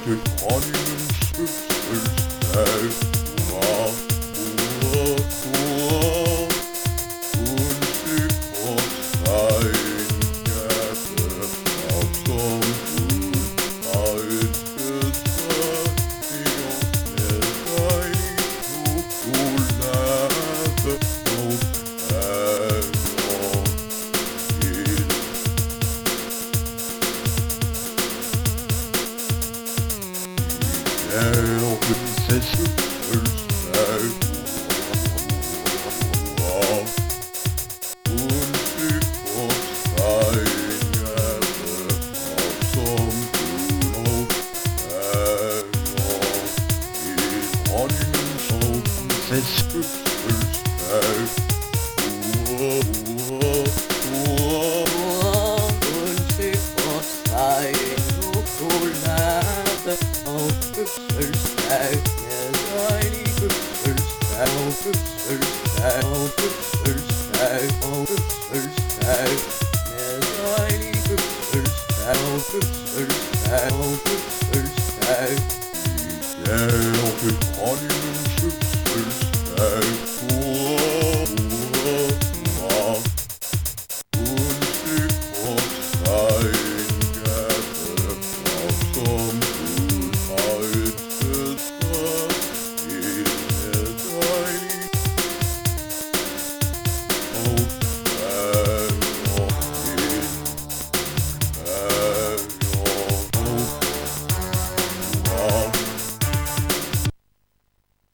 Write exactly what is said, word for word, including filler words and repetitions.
det dronningens fødselsdag. Hurra, hurra, hurra. Hun fik forstegen katte, og som hun var et fødselsdag med dejlig chokolade og kager til. Og prinsesse fødselsdag. Hurra, hun fik forstegen katte, og som hun kager til dronningens og prinsesse fødselsdag. Hurra, hurra, hurra. Hun fik forstegen chokolade og fødselsdag, ja dejlig fødselsdag og fødselsdag og fødselsdag og fødselsdag, ja dejlig fødselsdag og fødselsdag og fødselsdag. I dag og til dronningen